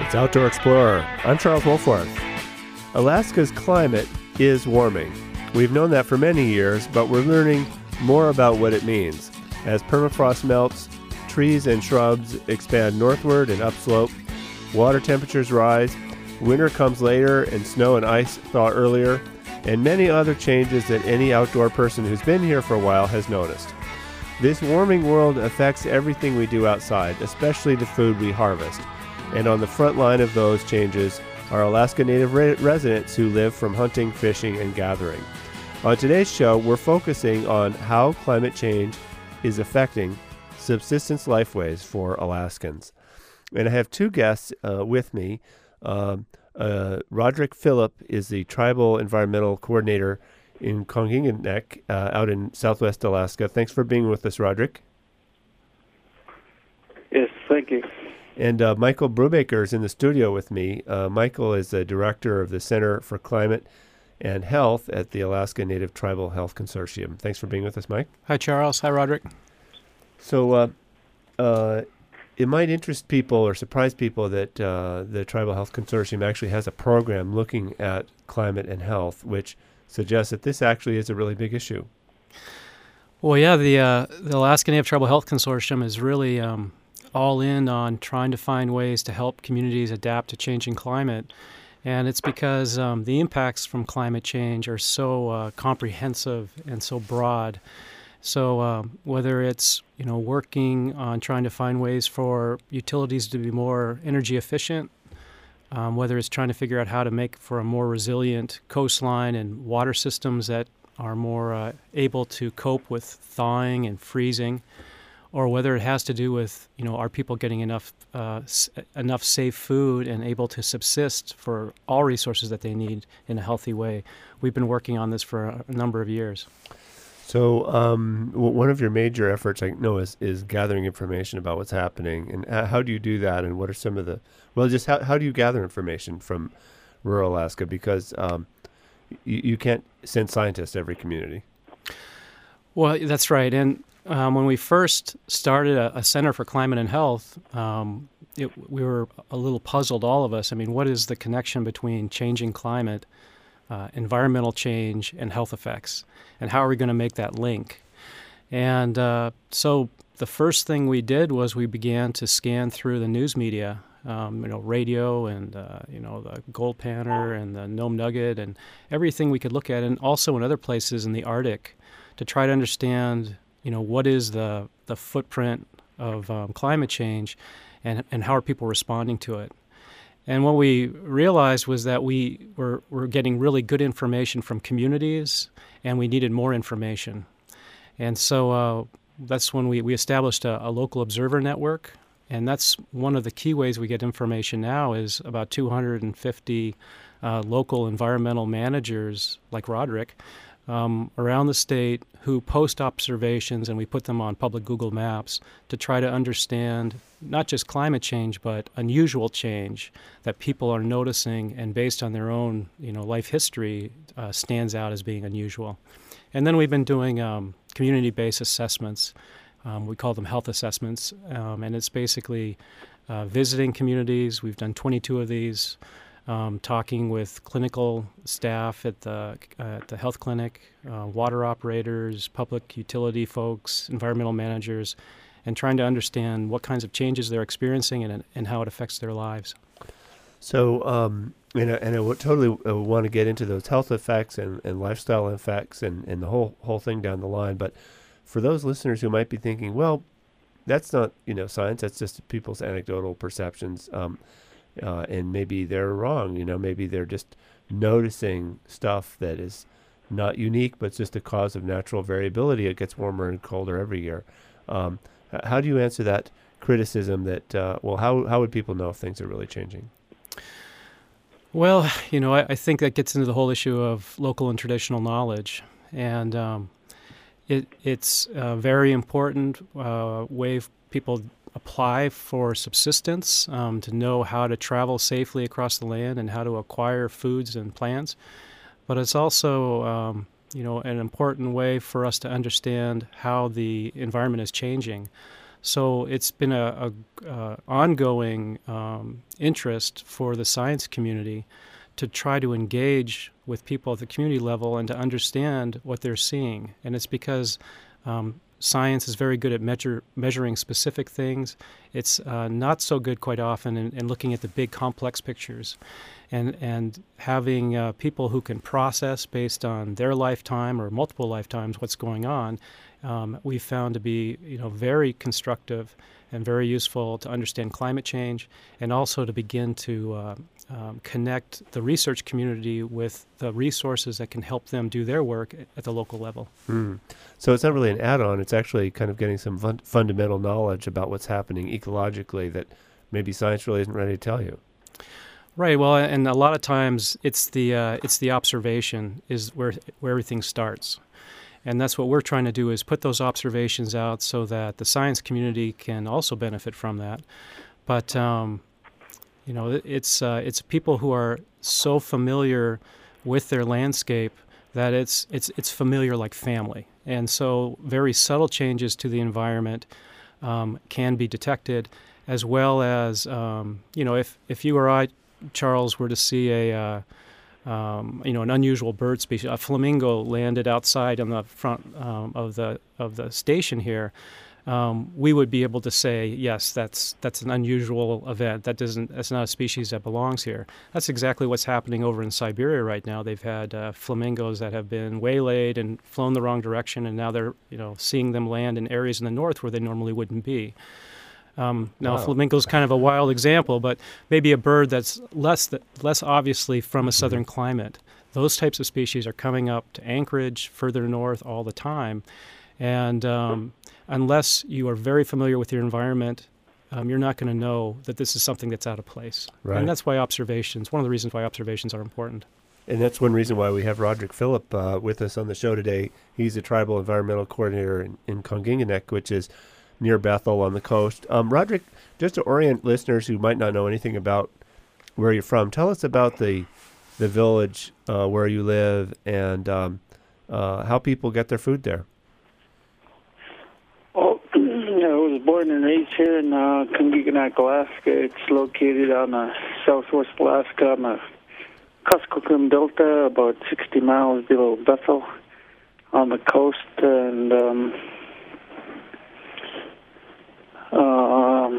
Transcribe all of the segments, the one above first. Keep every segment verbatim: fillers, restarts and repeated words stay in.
It's Outdoor Explorer. I'm Charles Wolforth. Alaska's climate is warming. We've known that for many years, but we're learning more about what it means. As permafrost melts, trees and shrubs expand northward and upslope, water temperatures rise, winter comes later and snow and ice thaw earlier, and many other changes that any outdoor person who's been here for a while has noticed. This warming world affects everything we do outside, especially the food we harvest. And on the front line of those changes are Alaska Native re- residents who live from hunting, fishing, and gathering. On today's show, we're focusing on how climate change is affecting subsistence lifeways for Alaskans. And I have two guests uh, with me. Um, uh, Roderick Phillip is the Tribal Environmental Coordinator in Konginganek, uh, out in southwest Alaska. Thanks for being with us, Roderick. Yes, thank you. And uh, Michael Brubaker is in the studio with me. Uh, Michael is the director of the Center for Climate and Health at the Alaska Native Tribal Health Consortium. Thanks for being with us, Mike. Hi, Charles. Hi, Roderick. So uh, uh, it might interest people or surprise people that uh, the Tribal Health Consortium actually has a program looking at climate and health, which suggests that this actually is a really big issue. Well, yeah, the uh, the Alaska Native Tribal Health Consortium is really um, all in on trying to find ways to help communities adapt to changing climate. And it's because um, the impacts from climate change are so uh, comprehensive and so broad. So um, whether it's, you know, working on trying to find ways for utilities to be more energy efficient, Um, whether it's trying to figure out how to make for a more resilient coastline and water systems that are more uh, able to cope with thawing and freezing, or whether it has to do with, you know, are people getting enough uh, s- enough safe food and able to subsist for all resources that they need in a healthy way. We've been working on this for a, a number of years. So um, w- one of your major efforts, I know, is, is gathering information about what's happening. And uh, how do you do that? And what are some of the, well, just how, how do you gather information from rural Alaska? Because um, you, you can't send scientists to every community. Well, that's right. And um, when we first started a, a Center for Climate and Health, um, it, we were a little puzzled, all of us. I mean, what is the connection between changing climate, uh, environmental change, and health effects? And how are we going to make that link? And uh, so the first thing we did was we began to scan through the news media, um, you know, radio and, uh, you know, the Gold Panner and the Nome Nugget and everything we could look at, and also in other places in the Arctic, to try to understand, you know, what is the, the footprint of um, climate change and, and how are people responding to it. And what we realized was that we were, were getting really good information from communities, and we needed more information. And so uh, that's when we, we established a, a local observer network, and that's one of the key ways we get information now is about two hundred fifty uh, local environmental managers like Roderick um, around the state who post observations, and we put them on public Google Maps to try to understand not just climate change, but unusual change that people are noticing and based on their own, you know, life history uh, stands out as being unusual. And then we've been doing um, community-based assessments. Um, we call them health assessments, um, and it's basically uh, visiting communities. We've done twenty-two of these, um, talking with clinical staff at the uh, at the health clinic, uh, water operators, public utility folks, environmental managers, and trying to understand what kinds of changes they're experiencing and, and how it affects their lives. So, um, and, I- and I would totally uh, want to get into those health effects and, and lifestyle effects and, and the whole whole thing down the line. But for those listeners who might be thinking, well, that's not, you know, science, that's just people's anecdotal perceptions, um, uh, and maybe they're wrong, you know, maybe they're just noticing stuff that is not unique, but it's just a cause of natural variability. It gets warmer and colder every year. Um, h- how do you answer that criticism that, uh, well, how how would people know if things are really changing? Well, you know, I, I think that gets into the whole issue of local and traditional knowledge. And um, it, it's a very important uh, way people apply for subsistence, um, to know how to travel safely across the land and how to acquire foods and plants. But it's also, um, you know, an important way for us to understand how the environment is changing. So it's been a, a uh, ongoing um, interest for the science community to try to engage with people at the community level and to understand what they're seeing. And it's because um, science is very good at measure, measuring specific things. It's uh, not so good quite often in, in looking at the big complex pictures. And, and having uh, people who can process based on their lifetime or multiple lifetimes what's going on, um, we've found to be you know, very constructive and very useful to understand climate change, and also to begin to uh, um, connect the research community with the resources that can help them do their work at the local level. Mm. So it's not really an add-on, it's actually kind of getting some fun- fundamental knowledge about what's happening ecologically that maybe science really isn't ready to tell you. Right. Well, and a lot of times it's the uh, it's the observation is where where everything starts. And that's what we're trying to do, is put those observations out so that the science community can also benefit from that. But, um, you know, it's uh, it's people who are so familiar with their landscape that it's it's it's familiar like family. And so very subtle changes to the environment um, can be detected, as well as, um, you know, if, if you or I, Charles, were to see a... Uh, Um, you know, an unusual bird species. A flamingo landed outside on the front um, of the of the station here. Um, we would be able to say, yes, that's that's an unusual event. That doesn't. That's not a species that belongs here. That's exactly what's happening over in Siberia right now. They've had uh, flamingos that have been waylaid and flown the wrong direction, and now they're you know seeing them land in areas in the north where they normally wouldn't be. Um, now, wow. A flamingo is kind of a wild example, but maybe a bird that's less th- less obviously from a southern mm-hmm. climate. Those types of species are coming up to Anchorage, further north, all the time. And um, unless you are very familiar with your environment, um, you're not going to know that this is something that's out of place. Right. And that's why observations, one of the reasons why observations are important. And that's one reason why we have Roderick Phillip uh, with us on the show today. He's a tribal environmental coordinator in, in Konginganek, which is near Bethel on the coast. Um, Roderick, just to orient listeners who might not know anything about where you're from, tell us about the the village uh, where you live and um, uh, how people get their food there. Well, I was born and raised here in uh, Konginganek, Alaska. It's located on the southwest Alaska on the Kuskokwim Delta, about sixty miles below Bethel on the coast. And um, Um,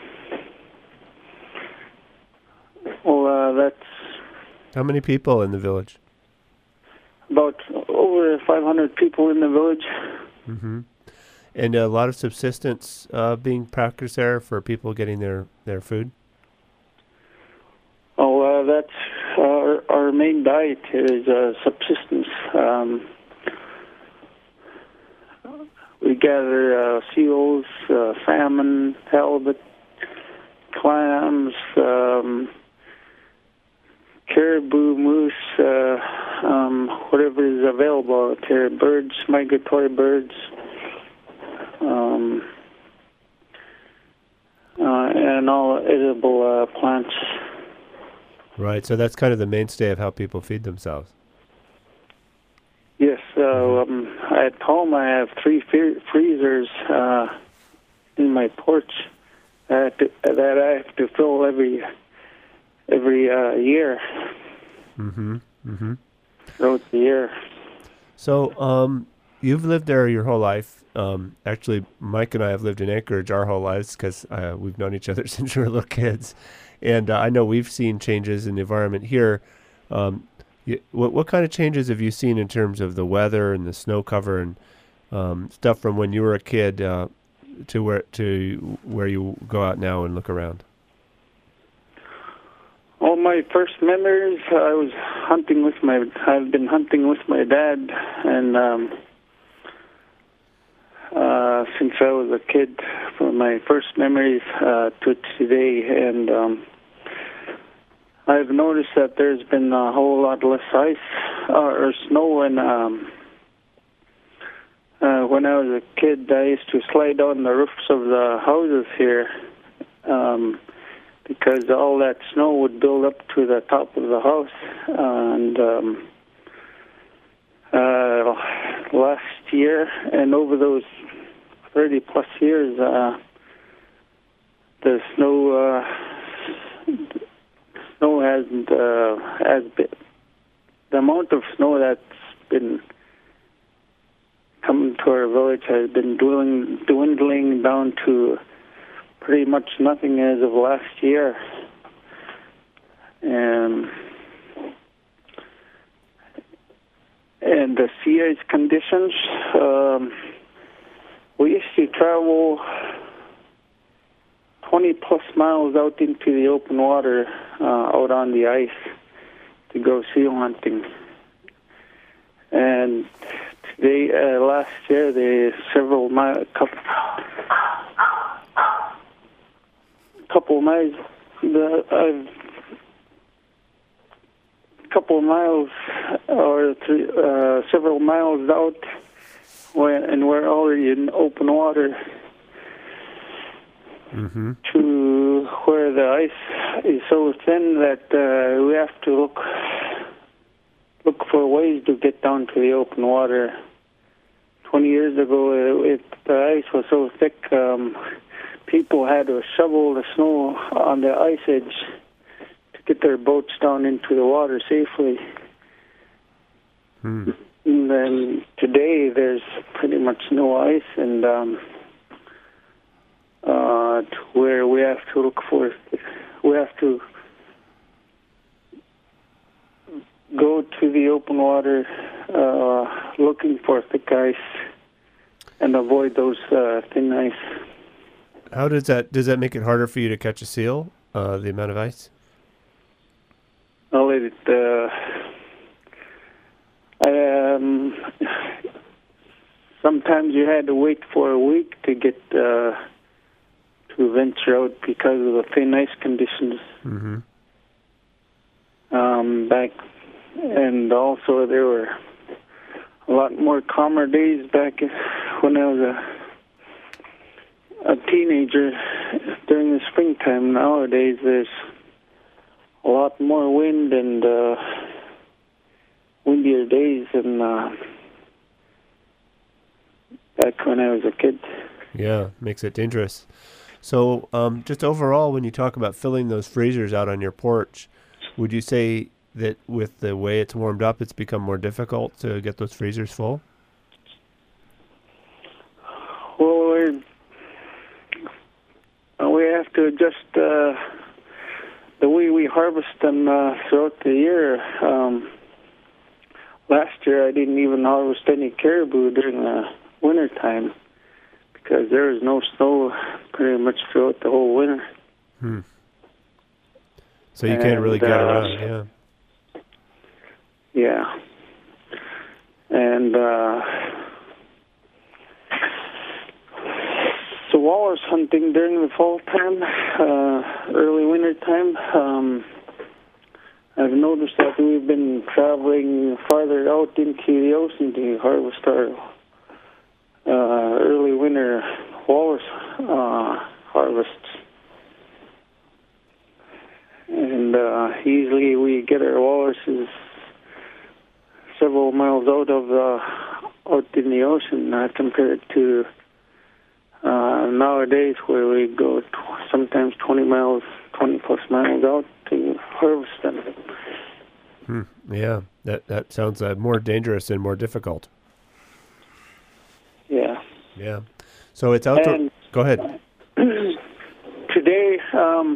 well, uh, that's... How many people in the village? About over five hundred people in the village. Mm-hmm. And a lot of subsistence uh, being practiced there for people getting their, their food? Oh, uh, that's our, our main diet is uh, subsistence. Um, We gather uh, seals, uh, salmon, halibut, clams, um, caribou, moose, uh, um, whatever is available out there, birds, migratory birds, um, uh, and all edible uh, plants. Right, so that's kind of the mainstay of how people feed themselves. Yes, uh, um, at home I have three fe- freezers uh, in my porch that, that I have to fill every every uh, year. Mm-hmm. Mm-hmm. Throughout the year. So um, you've lived there your whole life. Um, actually, Mike and I have lived in Anchorage our whole lives because uh, we've known each other since we were little kids. And uh, I know we've seen changes in the environment here. Um, you, what, what kind of changes have you seen in terms of the weather and the snow cover and um, stuff from when you were a kid uh, to where to where you go out now and look around? Well, my first memories, I was hunting with my, I've been hunting with my dad, and um, uh, since I was a kid, from my first memories uh, to today, and um, I've noticed that there's been a whole lot less ice uh, or snow, and um, uh, when I was a kid, I used to slide down the roofs of the houses here, um, because all that snow would build up to the top of the house. And um, uh, last year, and over those thirty plus years, uh, the snow uh, snow hasn't uh, has been the amount of snow that's been coming to our village has been dwindling, dwindling down to pretty much nothing as of last year. And and the sea ice conditions, um, we used to travel twenty plus miles out into the open water, uh, out on the ice to go seal hunting. And today, uh, last year, they several miles, couple, couple miles, the uh, couple miles or three, uh, several miles out, when, and we're already in open water. Mm-hmm. To where the ice is so thin that uh, we have to look look for ways to get down to the open water. Twenty years ago, it, the ice was so thick, um, people had to shovel the snow on the ice edge to get their boats down into the water safely. Hmm. And then today, there's pretty much no ice, and um, Uh, to where we have to look for, we have to go to the open water uh, looking for thick ice and avoid those uh, thin ice. How does that, does that make it harder for you to catch a seal, uh, the amount of ice? Well, it, uh, um, sometimes you had to wait for a week to get uh, to venture out because of the thin ice conditions. Mm-hmm. Um, back, and also there were a lot more calmer days back when I was a a teenager during the springtime. Nowadays, there's a lot more wind and uh, windier days than uh, back when I was a kid. Yeah, makes it dangerous. So um, just overall, when you talk about filling those freezers out on your porch, would you say that with the way it's warmed up, it's become more difficult to get those freezers full? Well, we're, we have to adjust uh, the way we harvest them uh, throughout the year. Um, last year, I didn't even harvest any caribou during the winter time, because there was no snow pretty much throughout the whole winter. Hmm. So you and, can't really get uh, around, yeah. Yeah. And uh, so walrus hunting during the fall time, uh, early winter time, um, I've noticed that we've been traveling farther out into the ocean to harvest our Uh, early winter walrus uh, harvests, and uh, usually we get our walruses several miles out of uh, out in the ocean, uh, compared to uh, nowadays where we go t- sometimes twenty miles, twenty plus miles out to harvest them. Hmm. Yeah, that that sounds uh, more dangerous and more difficult. Yeah. Yeah. So it's outdoor. And Go ahead. Today, um,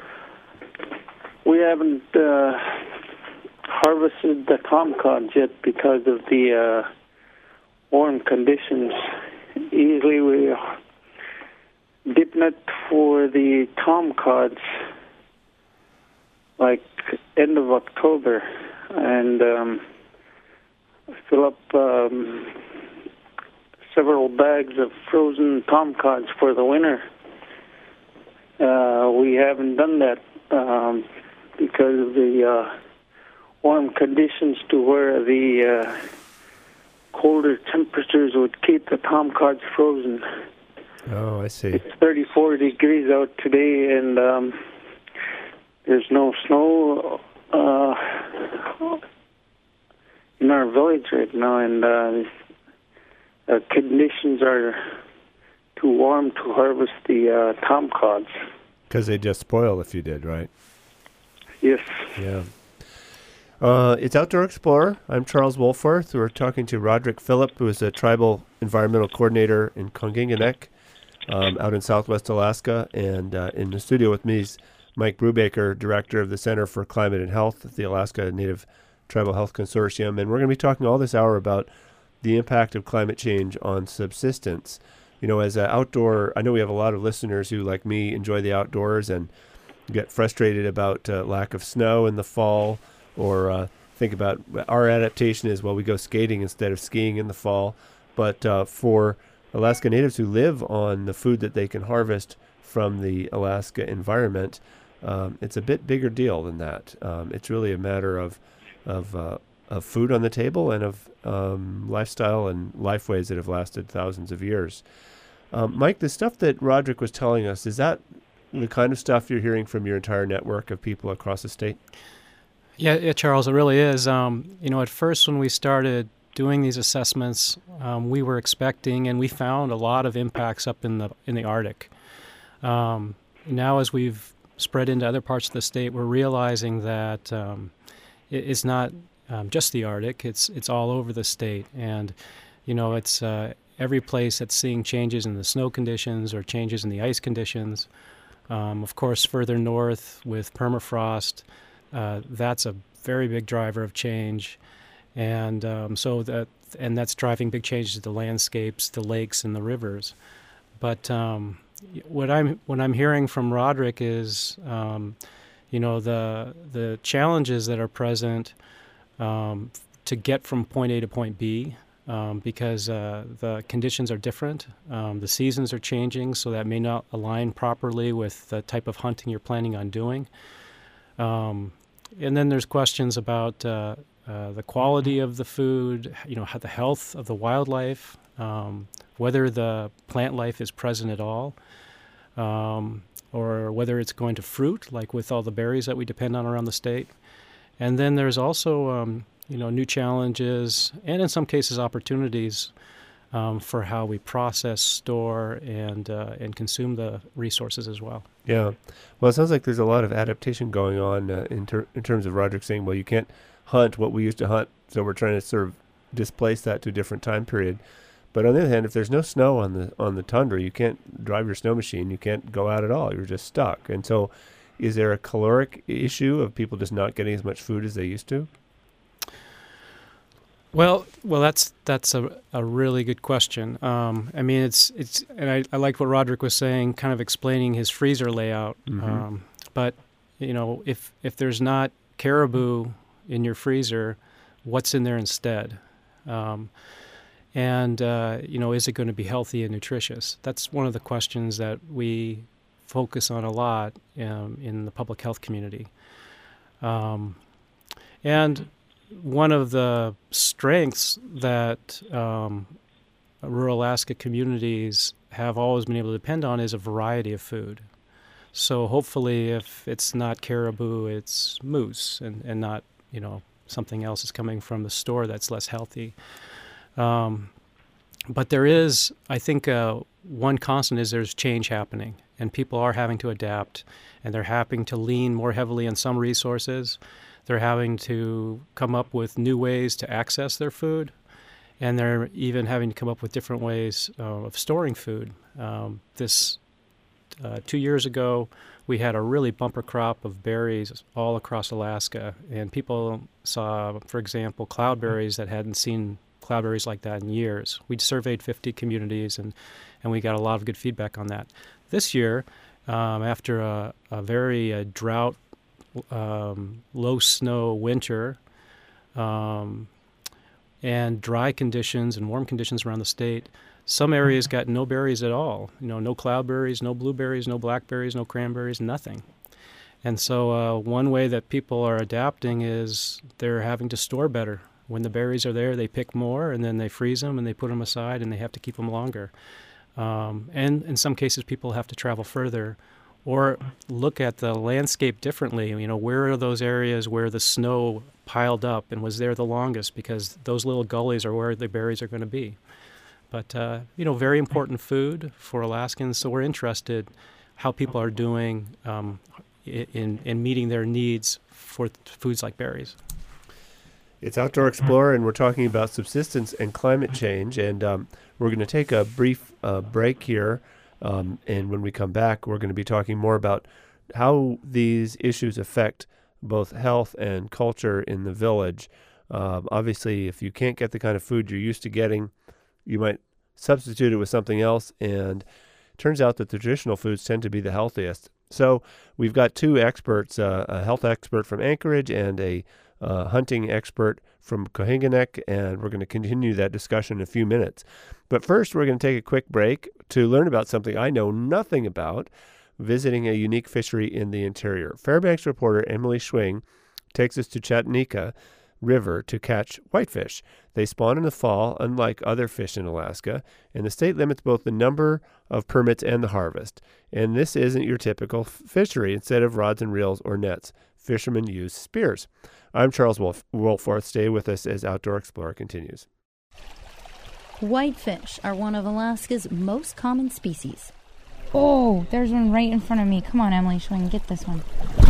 we haven't uh, harvested the tomcods yet because of the uh, warm conditions. Usually we dip net for the tomcods like end of October, and um, fill up um, several bags of frozen tomcods for the winter. Uh, we haven't done that um, because of the uh, warm conditions, to where the uh, colder temperatures would keep the tomcods frozen. Oh, I see. It's thirty-four degrees out today, and um, there's no snow uh, in our village right now, and uh, Uh, conditions are too warm to harvest the uh, tomcods. Because they just spoil if you did, right? Yes. Yeah. Uh, it's Outdoor Explorer. I'm Charles Wolforth. We're talking to Roderick Phillip, who is a tribal environmental coordinator in Konginganek, um, out in southwest Alaska. And uh, in the studio with me is Mike Brubaker, director of the Center for Climate and Health at the Alaska Native Tribal Health Consortium. And we're going to be talking all this hour about the impact of climate change on subsistence. You know, as an outdoor, I know we have a lot of listeners who, like me, enjoy the outdoors and get frustrated about uh, lack of snow in the fall, or uh, think about our adaptation is, well, we go skating instead of skiing in the fall. But uh, for Alaska Natives who live on the food that they can harvest from the Alaska environment, um, it's a bit bigger deal than that. Um, it's really a matter of of, uh, of food on the table and of um, lifestyle and lifeways that have lasted thousands of years. Um, Mike, the stuff that Roderick was telling us, is that the kind of stuff you're hearing from your entire network of people across the state? Yeah, yeah, Charles, it really is. Um, you know, at first when we started doing these assessments, um, we were expecting, and we found a lot of impacts up in the in the Arctic. Um, now, as we've spread into other parts of the state, we're realizing that um, it, it's not um, just the Arctic; it's it's all over the state, and you know, it's uh, every place that's seeing changes in the snow conditions or changes in the ice conditions. Um, of course, further north with permafrost. Uh, that's a very big driver of change, and um, so that and that's driving big changes to the landscapes, the lakes, and the rivers. But um, what I'm what I'm hearing from Roderick is, um, you know, the the challenges that are present um, to get from point A to point B, um, because uh, the conditions are different, um, the seasons are changing, so that may not align properly with the type of hunting you're planning on doing. Um, and then there's questions about uh, uh, the quality of the food, you know, how the health of the wildlife, um, whether the plant life is present at all, um, or whether it's going to fruit, like with all the berries that we depend on around the state. And then there's also, um, you know, new challenges and in some cases opportunities um, for how we process, store, and uh, and consume the resources as well. Yeah. Well, it sounds like there's a lot of adaptation going on uh, in, ter- in terms of Roderick saying, well, you can't hunt what we used to hunt, so we're trying to sort of displace that to a different time period. But on the other hand, if there's no snow on the on the tundra, you can't drive your snow machine, you can't go out at all, you're just stuck. And so is there a caloric issue of people just not getting as much food as they used to? Well, well, that's that's a, a really good question. Um, I mean, it's it's, and I, I like what Roderick was saying, kind of explaining his freezer layout. Mm-hmm. Um, but you know, if if there's not caribou in your freezer, what's in there instead? Um, and uh, you know, is it going to be healthy and nutritious? That's one of the questions that we focus on a lot um, in the public health community. Um, and one of the strengths that um, rural Alaska communities have always been able to depend on is a variety of food. So hopefully if it's not caribou, it's moose, and, and not, you know, something else is coming from the store that's less healthy. Um, but there is, I think, uh, one constant is there's change happening, and people are having to adapt, and they're having to lean more heavily on some resources. They're having to come up with new ways to access their food, and they're even having to come up with different ways uh, of storing food. Um, this uh, two years ago, we had a really bumper crop of berries all across Alaska, and people saw, for example, cloudberries that hadn't seen cloudberries like that in years. We'd surveyed fifty communities, and, and we got a lot of good feedback on that. This year, um, after a, a very uh, drought Um, low snow winter um, and dry conditions and warm conditions around the state, some areas got no berries at all. You know, no cloudberries, no blueberries, no blackberries, no cranberries, nothing. And so uh, one way that people are adapting is they're having to store better. When the berries are there, they pick more, and then they freeze them, and they put them aside, and they have to keep them longer. Um, and in some cases, people have to travel further or look at the landscape differently. You know, where are those areas where the snow piled up and was there the longest, because those little gullies are where the berries are going to be. But, uh, you know, very important food for Alaskans, so we're interested how people are doing um, in, in meeting their needs for foods like berries. It's Outdoor Explorer, and we're talking about subsistence and climate change. And um, we're going to take a brief uh, break here. Um, and when we come back, we're going to be talking more about how these issues affect both health and culture in the village. Uh, obviously, if you can't get the kind of food you're used to getting, you might substitute it with something else. And it turns out that the traditional foods tend to be the healthiest. So we've got two experts, uh, a health expert from Anchorage and a Uh, hunting expert from Kohinganek, and we're going to continue that discussion in a few minutes. But first, we're going to take a quick break to learn about something I know nothing about, visiting a unique fishery in the interior. Fairbanks reporter Emily Schwing takes us to Chattanooga River to catch whitefish. They spawn in the fall, unlike other fish in Alaska, and the state limits both the number of permits and the harvest. And this isn't your typical f- fishery. Instead of rods and reels or nets, fishermen use spears. I'm Charles Wolf- Wolforth. Stay with us as Outdoor Explorer continues. Whitefish are one of Alaska's most common species. Oh, there's one right in front of me. Come on, Emily, Schwing, get this one.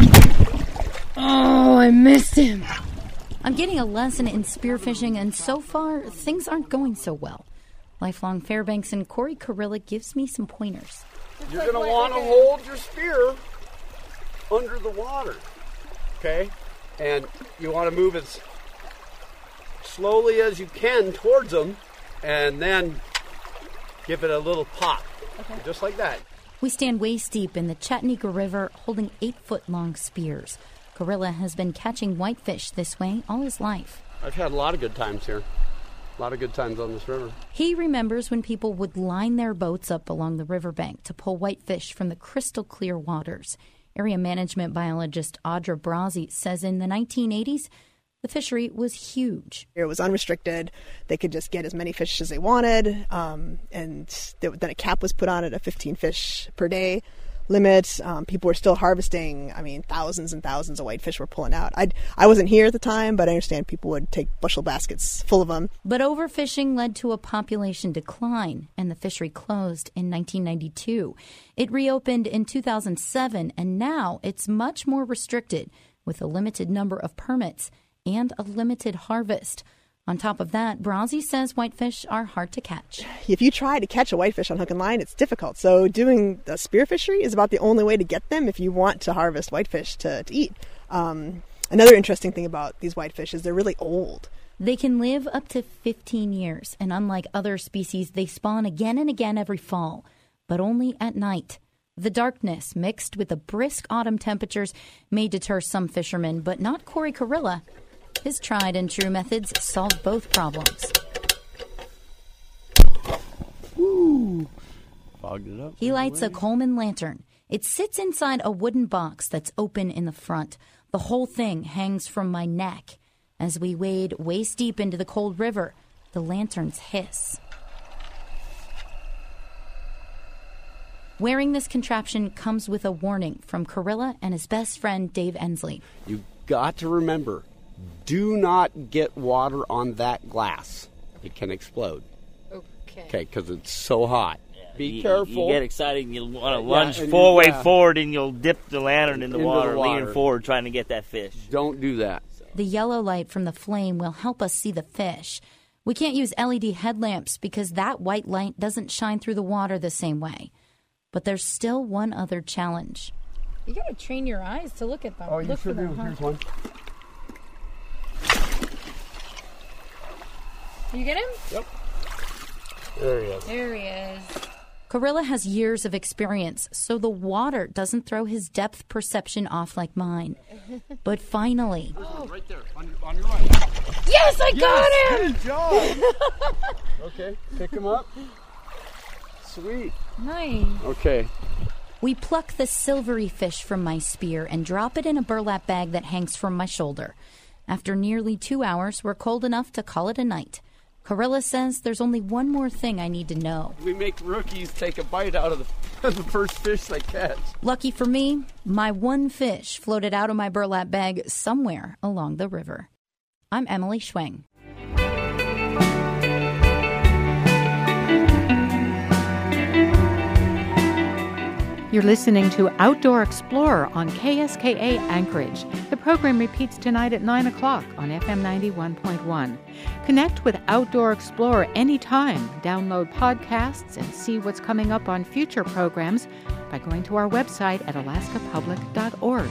Oh, I missed him. I'm getting a lesson in spearfishing, and so far, things aren't going so well. Lifelong Fairbanks and Corey Carilla gives me some pointers. You're going to want to hold your spear under the water, okay? And you want to move as slowly as you can towards them, and then give it a little pop, okay. Just like that. We stand waist deep in the Chattanooga River holding eight-foot-long spears. Carilla has been catching whitefish this way all his life. I've had a lot of good times here. A lot of good times on this river. He remembers when people would line their boats up along the riverbank to pull whitefish from the crystal-clear waters. Area management biologist Audra Brazzi says in the nineteen eighties, the fishery was huge. It was unrestricted. They could just get as many fish as they wanted. Um, and then a cap was put on it, a fifteen fish per day limit. Um, people were still harvesting. I mean, thousands and thousands of whitefish were pulling out. I I wasn't here at the time, but I understand people would take bushel baskets full of them. But overfishing led to a population decline, and the fishery closed in nineteen ninety-two. It reopened in two thousand seven, and now it's much more restricted, with a limited number of permits and a limited harvest. On top of that, Brazzi says whitefish are hard to catch. If you try to catch a whitefish on hook and line, it's difficult. So doing the spear fishery is about the only way to get them if you want to harvest whitefish to, to eat. Um, another interesting thing about these whitefish is they're really old. They can live up to fifteen years, and unlike other species, they spawn again and again every fall, but only at night. The darkness, mixed with the brisk autumn temperatures, may deter some fishermen, but not Corey Carilla. His tried-and-true methods solve both problems. Woo! Fogged it up. He lights a Coleman lantern. It sits inside a wooden box that's open in the front. The whole thing hangs from my neck. As we wade waist-deep into the cold river, the lanterns hiss. Wearing this contraption comes with a warning from Carilla and his best friend, Dave Ensley. You got to remember, do not get water on that glass. It can explode. Okay. Okay, because it's so hot. Yeah, Be you, careful. You get excited and you'll want to Yeah, lunge and four you- way yeah. forward and you'll dip the lantern in the Into water, the water. leaning forward trying to get that fish. Don't do that. The yellow light from the flame will help us see the fish. We can't use L E D headlamps because that white light doesn't shine through the water the same way. But there's still one other challenge. You gotta train your eyes to look at them. Oh, you look sure for do. them, huh? Here's one. You get him? Yep. There he is. There he is. Carilla has years of experience, so the water doesn't throw his depth perception off like mine. But finally... Oh. Right there, on your, on your right. Yes, I got him! Good job! Okay, pick him up. Sweet. Nice. Okay. We pluck the silvery fish from my spear and drop it in a burlap bag that hangs from my shoulder. After nearly two hours, we're cold enough to call it a night. Carilla says there's only one more thing I need to know. We make rookies take a bite out of the, the first fish they catch. Lucky for me, my one fish floated out of my burlap bag somewhere along the river. I'm Emily Schwing. You're listening to Outdoor Explorer on K S K A Anchorage. The program repeats tonight at nine o'clock on F M ninety-one point one. Connect with Outdoor Explorer anytime. Download podcasts and see what's coming up on future programs by going to our website at alaska public dot org.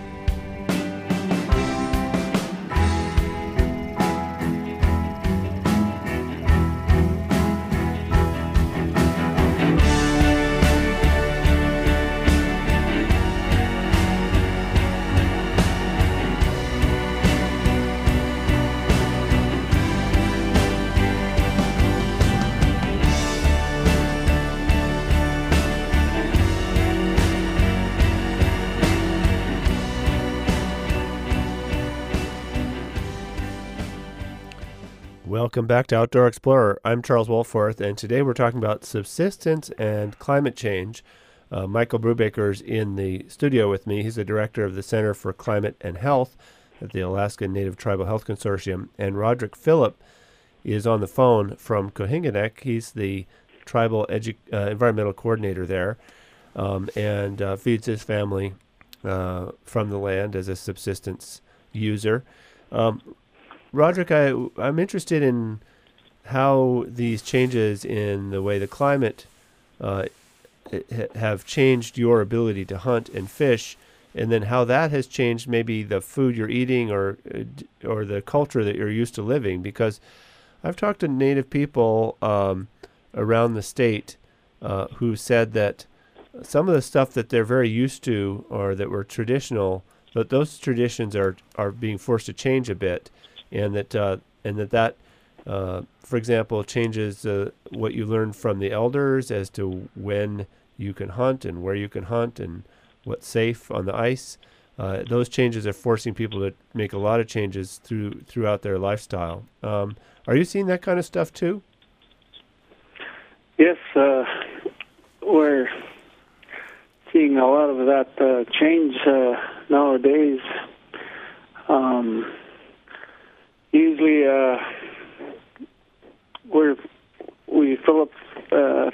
Welcome back to Outdoor Explorer. I'm Charles Wolforth, and today we're talking about subsistence and climate change. Uh, Michael Brubaker's in the studio with me. He's the director of the Center for Climate and Health at the Alaska Native Tribal Health Consortium. And Roderick Phillip is on the phone from Cohinganek. He's the tribal edu- uh, environmental coordinator there, um, and uh, feeds his family uh, from the land as a subsistence user. Um, Roderick, I, I'm interested in how these changes in the way the climate uh, have changed your ability to hunt and fish, and then how that has changed maybe the food you're eating or or the culture that you're used to living. Because I've talked to Native people um, around the state uh, who said that some of the stuff that they're very used to or that were traditional, that those traditions are, are being forced to change a bit. And that, uh, and that, that uh, for example, changes uh, what you learned from the elders as to when you can hunt and where you can hunt and what's safe on the ice. Uh, those changes are forcing people to make a lot of changes through throughout their lifestyle. Um, are you seeing that kind of stuff too? Yes, uh, we're seeing a lot of that uh, change uh, nowadays. Um, Usually, uh, we're, we fill up uh,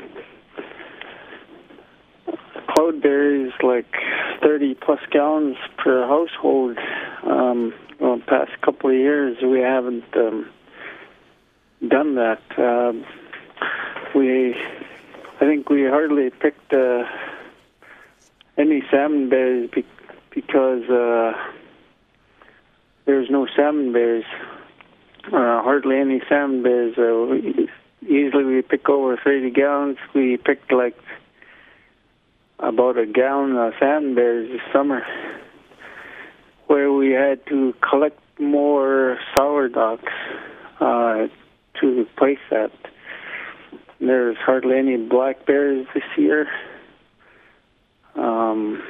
cloudberries like thirty plus gallons per household. Um, well, the past couple of years, we haven't um, done that. Uh, we, I think we hardly picked uh, any salmon berries be- because uh, there's no salmon berries. Uh, hardly any salmon berries. Uh, we, usually we pick over thirty gallons. We picked like about a gallon of salmon berries this summer, where we had to collect more sourdocks uh, to replace that. There's hardly any blackberries this year. Um,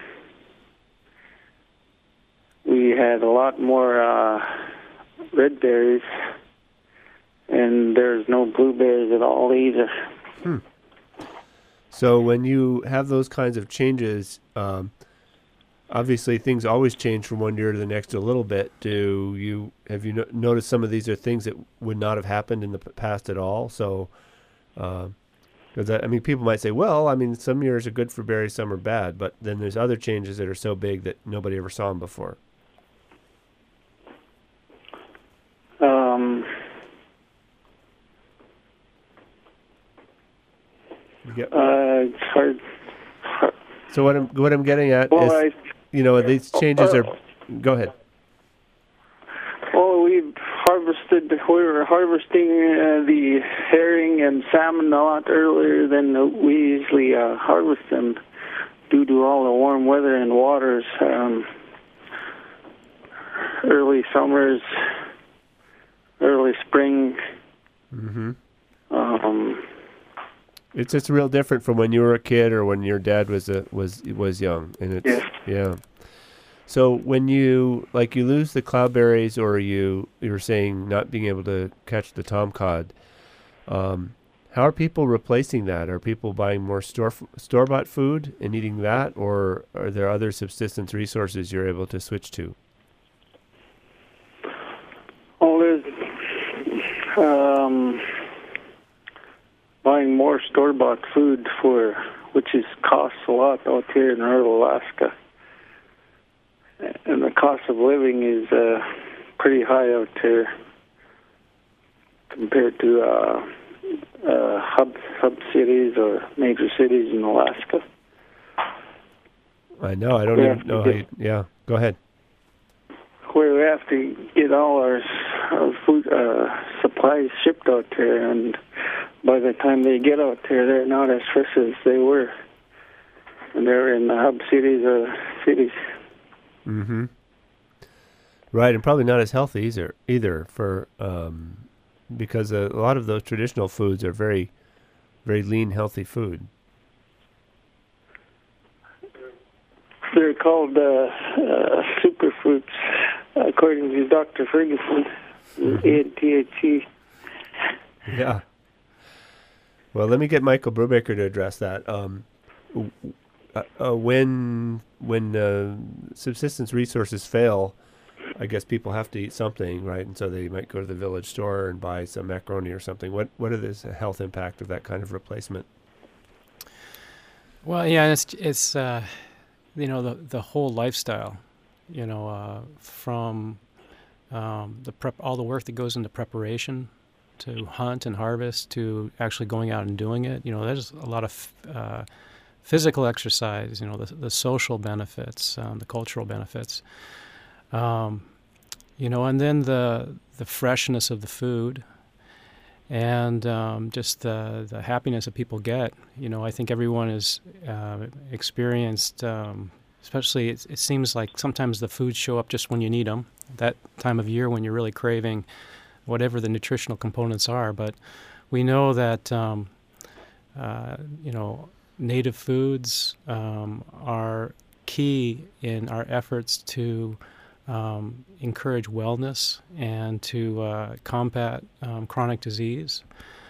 we had a lot more uh, red berries, and there's no blueberries at all either. Hmm. So when you have those kinds of changes, um, obviously things always change from one year to the next a little bit. Do you have you no- noticed some of these are things that would not have happened in the p- past at all? So, uh, because I mean, people might say, well, I mean, some years are good for berries, some are bad, but then there's other changes that are so big that nobody ever saw them before. Um, Yep. uh, it's hard. hard. So what I'm what I'm getting at Well, is, I, you know, these changes are. Go ahead. Well, we've harvested. We were harvesting uh, the herring and salmon a lot earlier than we usually uh, harvest them, due to all the warm weather and waters. Um, early summers, early spring. Mm-hmm. Um, It's just real different from when you were a kid or when your dad was a, was was young, and it's yes. yeah. So when you like you lose the cloudberries, or you you were saying not being able to catch the tomcod, um, how are people replacing that? Are people buying more store store bought food and eating that, or are there other subsistence resources you're able to switch to? Oh, there's um, buying more store-bought food for which is costs a lot out here in rural Alaska. And the cost of living is uh, pretty high out here compared to uh, uh, hub hub cities or major cities in Alaska. I know. I don't Yeah, even know how because- you... Yeah, go ahead. Where we have to get all our, our food uh, supplies shipped out there, and by the time they get out there, they're not as fresh as they were. And they're in the hub cities or cities. Mm-hmm. Right, and probably not as healthy either, either for um, because a, a lot of those traditional foods are very, very lean, healthy food. They're called uh, uh, superfruits, according to Doctor Ferguson, A N T H E. Yeah. Well, let me get Michael Brubaker to address that. Um, w- uh, uh, when when uh, subsistence resources fail, I guess people have to eat something, right? And so they might go to the village store and buy some macaroni or something. What what is the health impact of that kind of replacement? Well, yeah, it's it's uh, you know the the whole lifestyle, you know, uh, from um, the prep, all the work that goes into preparation, to hunt and harvest, to actually going out and doing it. You know, there's a lot of uh, physical exercise. You know, the the social benefits, um, the cultural benefits. Um, you know, and then the the freshness of the food. And um, just the, the happiness that people get. You know, I think everyone has uh, experienced, um, especially it, it seems like sometimes the foods show up just when you need them, that time of year when you're really craving whatever the nutritional components are. But we know that, um, uh, you know, native foods um, are key in our efforts to Um, encourage wellness and to uh, combat um, chronic disease.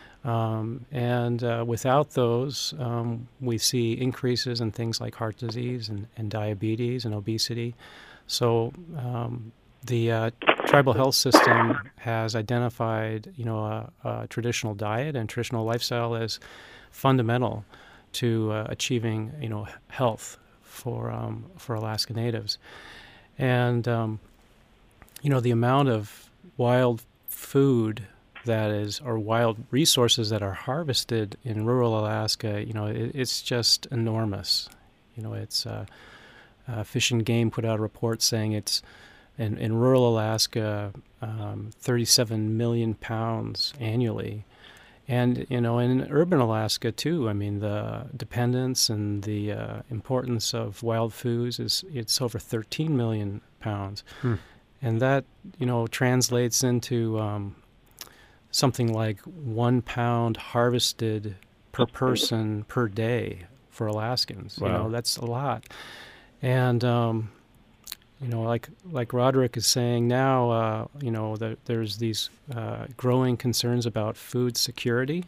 Um, and uh, without those, um, we see increases in things like heart disease and, and diabetes and obesity. So um, the uh, tribal health system has identified, you know, a, a traditional diet and traditional lifestyle as fundamental to uh, achieving, you know, health for um, for Alaska Natives. And, um, you know, the amount of wild food that is, or wild resources that are harvested in rural Alaska, you know, it, it's just enormous. You know, it's, uh, uh, Fish and Game put out a report saying it's, in, in rural Alaska, um, thirty-seven million pounds annually. And, you know, in urban Alaska, too, I mean, the dependence and the uh, importance of wild foods is, it's over thirteen million pounds. Hmm. And that, you know, translates into um, something like one pound harvested per person per day for Alaskans. Wow. You know, that's a lot. And, um, you know, like like Roderick is saying now, uh, you know, that there's these uh, growing concerns about food security.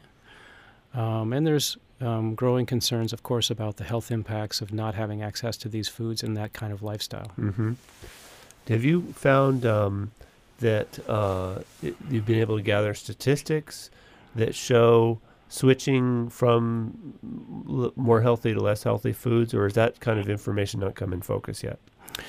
Um, and there's um, growing concerns, of course, about the health impacts of not having access to these foods and that kind of lifestyle. Mm-hmm. Have you found um, that uh, it, you've been able to gather statistics that show switching from l- more healthy to less healthy foods, or is that kind of information not come in focus yet?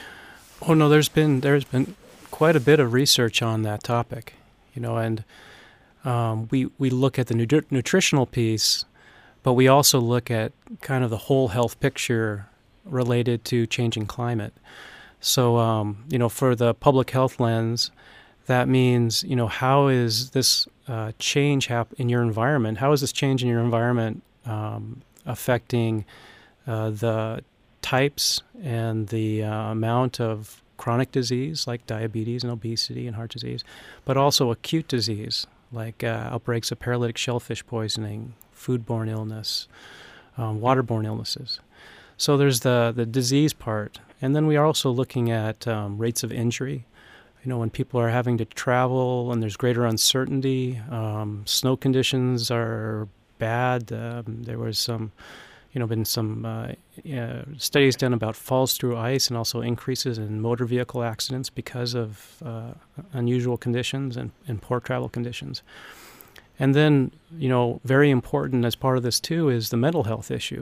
Oh no, there's been there's been quite a bit of research on that topic, you know, and um, we we look at the nutri- nutritional piece, but we also look at kind of the whole health picture related to changing climate. So, um, you know, for the public health lens, that means, you know, how is this uh, change hap- in your environment? How is this change in your environment um, affecting uh, the types and the uh, amount of chronic disease like diabetes and obesity and heart disease, but also acute disease like uh, outbreaks of paralytic shellfish poisoning, foodborne illness, um, waterborne illnesses. So there's the, the disease part. And then we are also looking at um, rates of injury. You know, when people are having to travel and there's greater uncertainty, um, snow conditions are bad. Um, there was some, you know, been some uh, uh, studies done about falls through ice and also increases in motor vehicle accidents because of uh, unusual conditions and, and poor travel conditions. And then, you know, very important as part of this too is the mental health issue,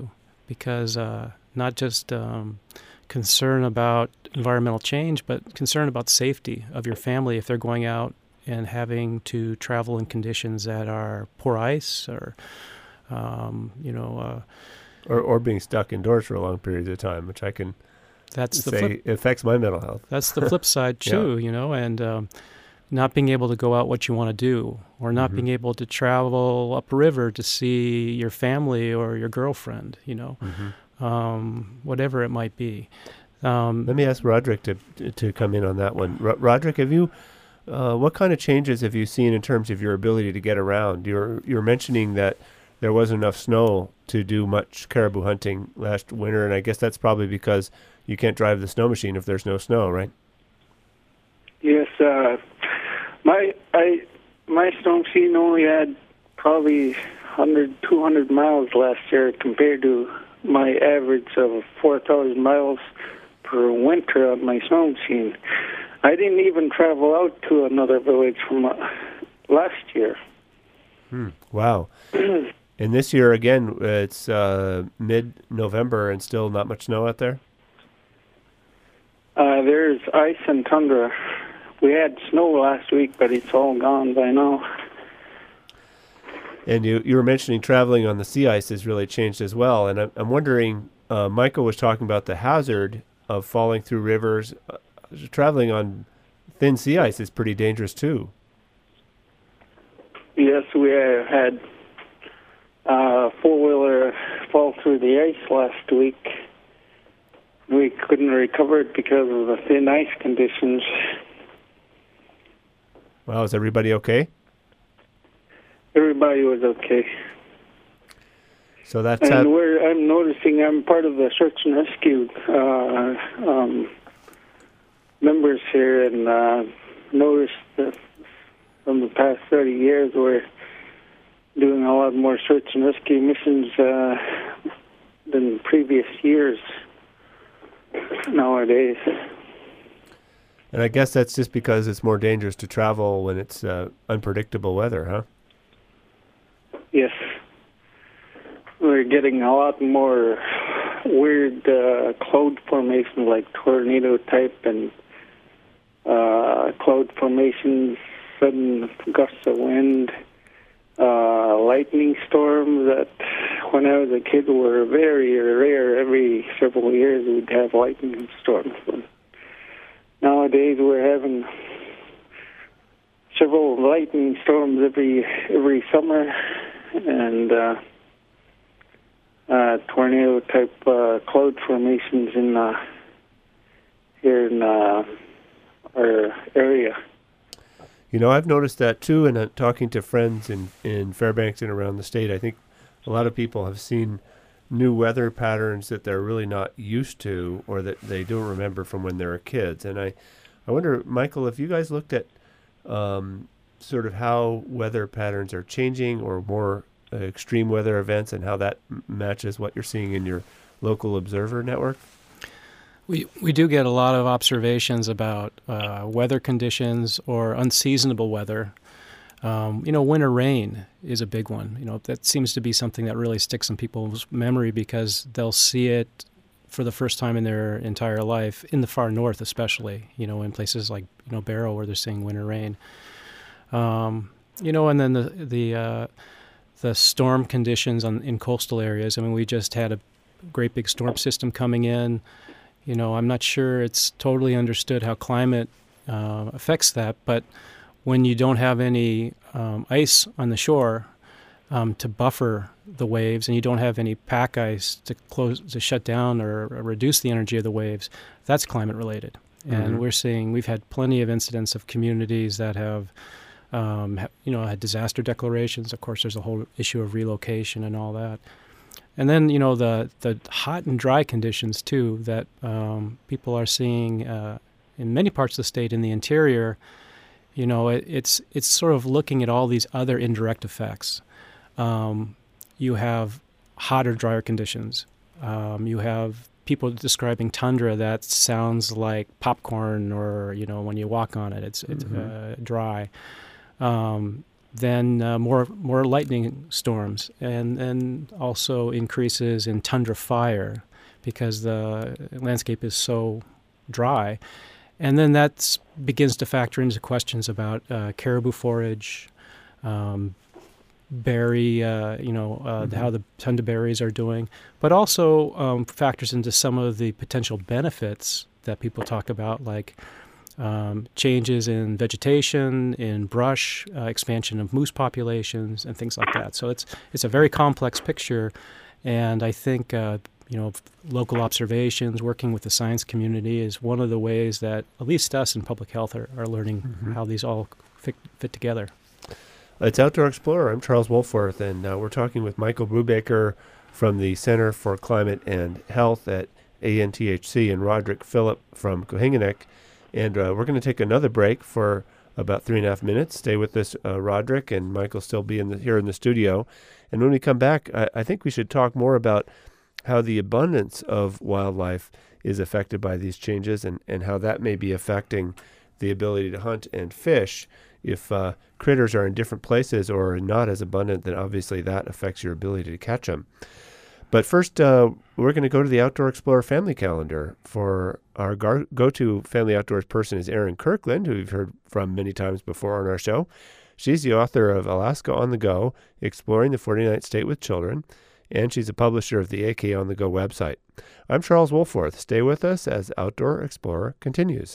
because uh, not just um, concern about environmental change, but concern about safety of your family if they're going out and having to travel in conditions that are poor ice or, um, you know, uh, or or being stuck indoors for long periods of time, which I can that's the say flip, affects my mental health. That's the flip side too, yeah. you know, and um, not being able to go out what you want to do, or not mm-hmm. being able to travel up a river to see your family or your girlfriend, you know, mm-hmm. um, whatever it might be. Um, Let me ask Roderick to to come in on that one. Ro- Roderick, have you, uh, what kind of changes have you seen in terms of your ability to get around? You're you're mentioning that there wasn't enough snow to do much caribou hunting last winter, and I guess that's probably because you can't drive the snow machine if there's no snow, right? Yes, uh, my I my snow machine only had probably one hundred, two hundred miles last year compared to my average of four thousand miles per winter on my snow machine. I didn't even travel out to another village from uh, last year. Hmm. Wow. And this year, again, it's uh, mid-November and still not much snow out there? Uh, there's ice and tundra. We had snow last week, but it's all gone by now. And you, you were mentioning traveling on the sea ice has really changed as well. And I'm, I'm wondering, uh, Michael was talking about the hazard of falling through rivers. Uh, traveling on thin sea ice is pretty dangerous too. Yes, we uh, had a four-wheeler fall through the ice last week. We couldn't recover it because of the thin ice conditions. Wow, is everybody okay? Everybody was okay. So that's and had... we're, I'm noticing I'm part of the search and rescue uh, um, members here, and uh, noticed that from the past thirty years we're doing a lot more search and rescue missions uh, than previous years nowadays. And I guess that's just because it's more dangerous to travel when it's uh, unpredictable weather, huh? Yes. We're getting a lot more weird uh, cloud formations like tornado type and uh, cloud formations, sudden gusts of wind, uh, lightning storms that when I was a kid were very rare. Every several years we'd have lightning storms. But nowadays we're having several lightning storms every every summer, and uh, uh, tornado-type uh, cloud formations in uh, here in uh, our area. You know, I've noticed that too, and uh, talking to friends in, in Fairbanks and around the state, I think a lot of people have seen new weather patterns that they're really not used to or that they don't remember from when they were kids. And I, I wonder, Michael, if you guys looked at um, sort of how weather patterns are changing or more uh, extreme weather events and how that m- matches what you're seeing in your local observer network? We we do get a lot of observations about uh, weather conditions or unseasonable weather. Um, you know, winter rain is a big one. You know, that seems to be something that really sticks in people's memory because they'll see it for the first time in their entire life, in the far north especially, you know, in places like, you know, Barrow where they're seeing winter rain. Um, you know, and then the the uh, the storm conditions on, in coastal areas. I mean, we just had a great big storm system coming in. You know, I'm not sure it's totally understood how climate uh, affects that, but when you don't have any um, ice on the shore um, to buffer the waves, and you don't have any pack ice to close, to shut down or, or reduce the energy of the waves, that's climate related. Mm-hmm. And we're seeing, we've had plenty of incidents of communities that have, um, ha, you know, had disaster declarations. Of course, there's a whole issue of relocation and all that. And then, you know, the, the hot and dry conditions, too, that um, people are seeing uh, in many parts of the state in the interior. You know, it, it's it's sort of looking at all these other indirect effects. Um, you have hotter, drier conditions. Um, you have people describing tundra that sounds like popcorn or, you know, when you walk on it, it's, it's mm-hmm. uh, dry. Um, then uh, more more lightning storms, and and also increases in tundra fire because the landscape is so dry. And then that begins to factor into questions about uh, caribou forage, um, berry, uh, you know, uh, mm-hmm. how the tundra berries are doing, but also um, factors into some of the potential benefits that people talk about, like um, changes in vegetation, in brush, uh, expansion of moose populations, and things like that. So it's it's a very complex picture, and I think uh, you know, local observations, working with the science community is one of the ways that at least us in public health are, are learning mm-hmm. how these all fit, fit together. It's Outdoor Explorer. I'm Charles Wolforth, and uh, we're talking with Michael Brubaker from the Center for Climate and Health at A N T H C and Roderick Phillip from Cohinganic. And uh, we're going to take another break for about three and a half minutes. Stay with us, uh, Roderick, and Michael still be in the, here in the studio. And when we come back, I, I think we should talk more about how the abundance of wildlife is affected by these changes, and, and how that may be affecting the ability to hunt and fish. If uh, critters are in different places or are not as abundant, then obviously that affects your ability to catch them. But first, uh, we're going to go to the Outdoor Explorer family calendar. For our gar- go-to family outdoors person is Erin Kirkland, who we've heard from many times before on our show. She's the author of Alaska on the Go, Exploring the forty-ninth State with Children, and she's a publisher of the A K On the Go website. I'm Charles Wolforth. Stay with us as Outdoor Explorer continues.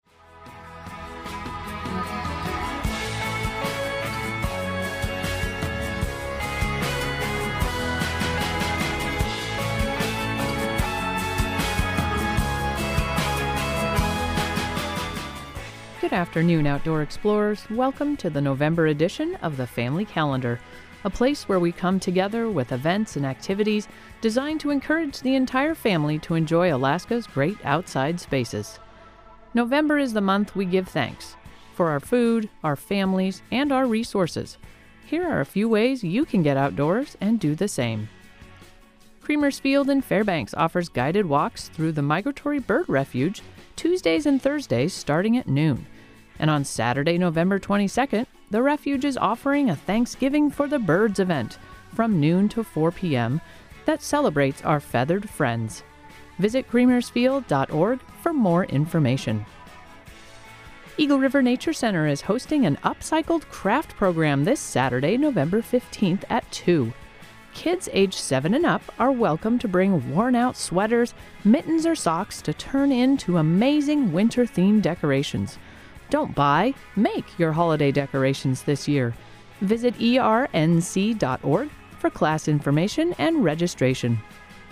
Good afternoon, Outdoor Explorers. Welcome to the November edition of the Family Calendar, a place where we come together with events and activities designed to encourage the entire family to enjoy Alaska's great outside spaces. November is the month we give thanks for our food, our families, and our resources. Here are a few ways you can get outdoors and do the same. Creamers Field in Fairbanks offers guided walks through the Migratory Bird Refuge Tuesdays and Thursdays starting at noon. And on Saturday, November twenty-second, the refuge is offering a Thanksgiving for the Birds event from noon to four p.m. that celebrates our feathered friends. Visit creamers field dot org for more information. Eagle River Nature Center is hosting an upcycled craft program this Saturday, November fifteenth at two. Kids age seven and up are welcome to bring worn-out sweaters, mittens, or socks to turn into amazing winter-themed decorations. Don't buy, make your holiday decorations this year. Visit E R N C dot org for class information and registration.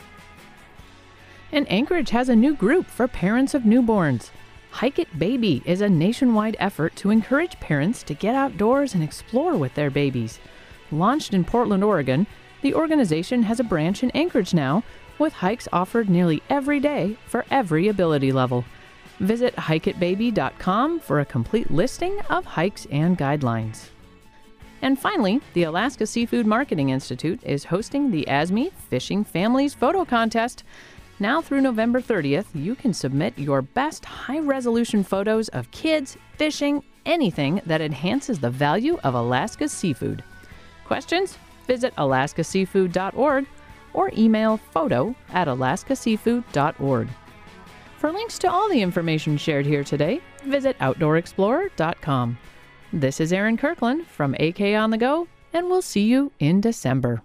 And Anchorage has a new group for parents of newborns. Hike It Baby is a nationwide effort to encourage parents to get outdoors and explore with their babies. Launched in Portland, Oregon, the organization has a branch in Anchorage now, with hikes offered nearly every day for every ability level. Visit hike it baby dot com for a complete listing of hikes and guidelines. And finally, the Alaska Seafood Marketing Institute is hosting the A S M E Fishing Families Photo Contest. Now through November thirtieth, you can submit your best high-resolution photos of kids, fishing, anything that enhances the value of Alaska's seafood. Questions? Visit alaska seafood dot org or email photo at alaska seafood dot org. For links to all the information shared here today, visit outdoor explorer dot com. This is Erin Kirkland from A K On the Go, and we'll see you in December.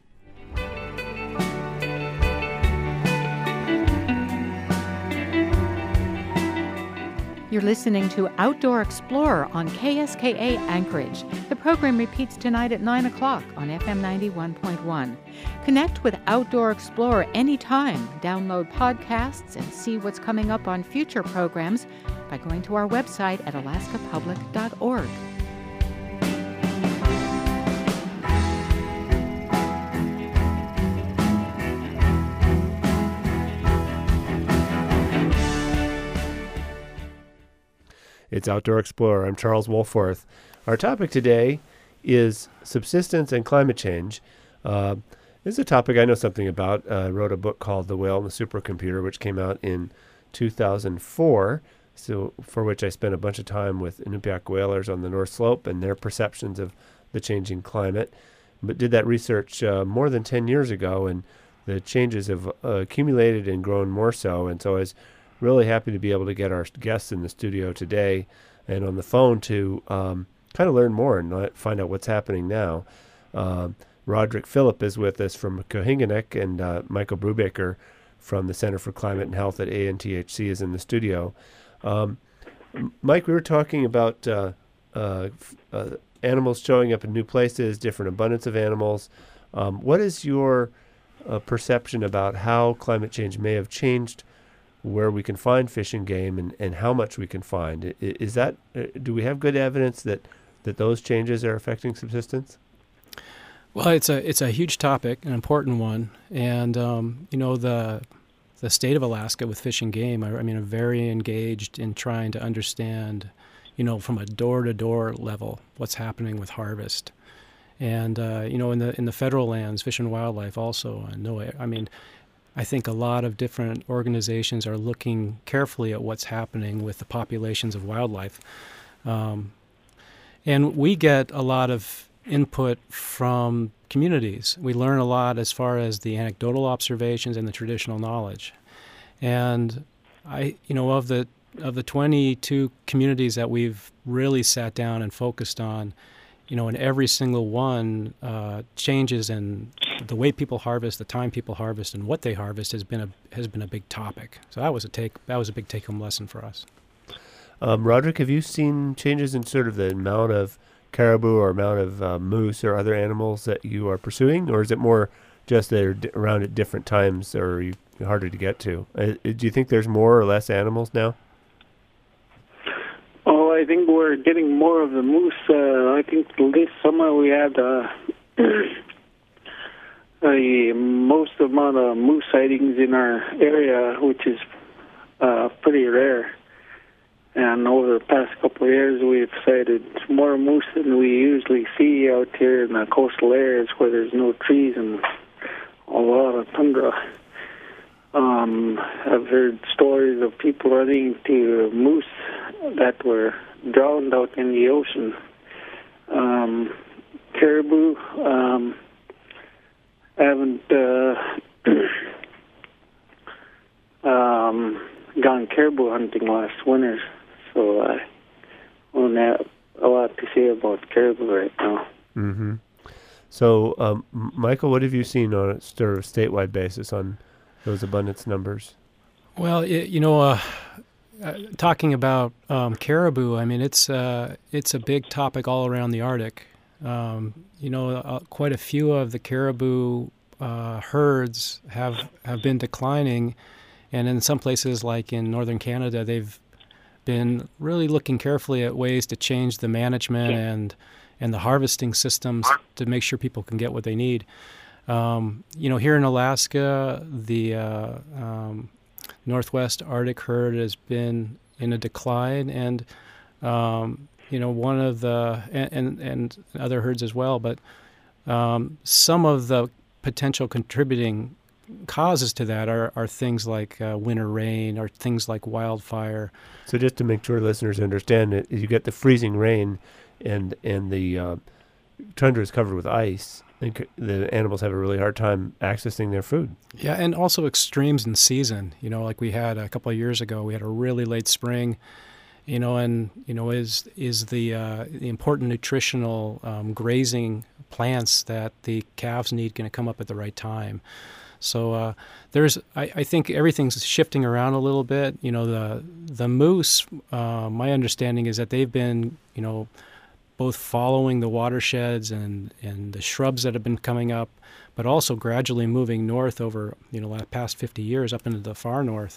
You're listening to Outdoor Explorer on K S K A Anchorage. The program repeats tonight at nine o'clock on F M ninety-one point one. Connect with Outdoor Explorer anytime. Download podcasts and see what's coming up on future programs by going to our website at alaska public dot org. It's Outdoor Explorer. I'm Charles Wolforth. Our topic today is subsistence and climate change. Uh, this is a topic I know something about. Uh, I wrote a book called The Whale and the Supercomputer, which came out in two thousand four, so for which I spent a bunch of time with Inupiaq whalers on the North Slope and their perceptions of the changing climate, but did that research uh, more than ten years ago, and the changes have uh, accumulated and grown more so. And so I was really happy to be able to get our guests in the studio today and on the phone to um, kind of learn more and let, find out what's happening now. Um, Roderick Phillip is with us from Cohinganek, and uh, Michael Brubaker from the Center for Climate and Health at A N T H C is in the studio. Um, Mike, we were talking about uh, uh, uh, animals showing up in new places, different abundance of animals. Um, what is your uh, perception about how climate change may have changed where we can find fish and game, and, and how much we can find? Is that uh, do we have good evidence that, that those changes are affecting subsistence? Well, it's a it's a huge topic, an important one, and um, you know the the state of Alaska with Fish and Game, I, I mean, are very engaged in trying to understand, you know, from a door-to-door level, what's happening with harvest. And, uh, you know, in the in the federal lands, Fish and Wildlife also, I know, I mean, I think a lot of different organizations are looking carefully at what's happening with the populations of wildlife. Um, and we get a lot of input from communities. We learn a lot as far as the anecdotal observations and the traditional knowledge. And I, you know, of the of the twenty-two communities that we've really sat down and focused on, you know, in every single one, uh, changes in the way people harvest, the time people harvest, and what they harvest has been a has been a big topic. So that was a take that was a big take-home lesson for us. Um, Roderick, have you seen changes in sort of the amount of caribou or amount of uh, moose or other animals that you are pursuing, or is it more just they're d- around at different times, or are you harder to get to? Uh, do you think there's more or less animals now? Oh, I think we're getting more of the moose. Uh, I think this summer we had uh, the most amount of moose sightings in our area, which is uh, pretty rare. And over the past couple of years, we've sighted more moose than we usually see out here in the coastal areas where there's no trees and a lot of tundra. Um, I've heard stories of people running to moose that were drowned out in the ocean. Um, caribou, um, I haven't uh, um, gone caribou hunting last winter, so I don't have a lot to say about caribou right now. Mm-hmm. So, um, Michael, what have you seen on a sort of statewide basis on those abundance numbers? Well, it, you know, uh, uh, talking about um, caribou, I mean, it's uh, it's a big topic all around the Arctic. Um, you know, uh, quite a few of the caribou uh, herds have have been declining, and in some places, like in northern Canada, they've been really looking carefully at ways to change the management and and the harvesting systems to make sure people can get what they need. Um, you know, here in Alaska, the uh, um, Northwest Arctic herd has been in a decline, and um, you know, one of the and, and and other herds as well. But um, some of the potential contributing causes to that are, are things like uh, winter rain, or things like wildfire. So just to make sure listeners understand it, you get the freezing rain, and and the uh, tundra is covered with ice. The animals have a really hard time accessing their food. Yeah, and also extremes in season. You know, like we had a couple of years ago, we had a really late spring. You know, and you know, is is the uh, the important nutritional um, grazing plants that the calves need going to come up at the right time? So uh, there's, I, I think everything's shifting around a little bit. You know, the the moose. Uh, my understanding is that they've been, you know, both following the watersheds and, and the shrubs that have been coming up, but also gradually moving north over, you know, the past fifty years up into the far north.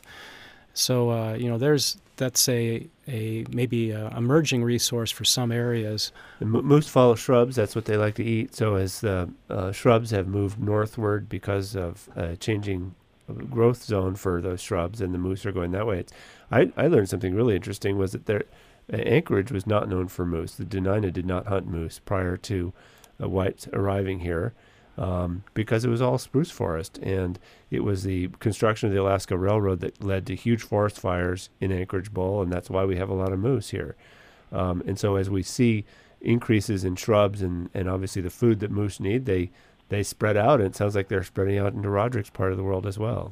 So, uh, you know, there's that's a, a maybe a emerging resource for some areas. The moose follow shrubs. That's what they like to eat. So as the uh, shrubs have moved northward because of a changing growth zone for those shrubs, and the moose are going that way. It's, I, I learned something really interesting was that there, Anchorage was not known for moose. The Dena'ina did not hunt moose prior to uh, whites arriving here um, because it was all spruce forest. And it was the construction of the Alaska Railroad that led to huge forest fires in Anchorage Bowl, and that's why we have a lot of moose here. Um, and so as we see increases in shrubs and, and obviously the food that moose need, they they spread out, and it sounds like they're spreading out into Roderick's part of the world as well.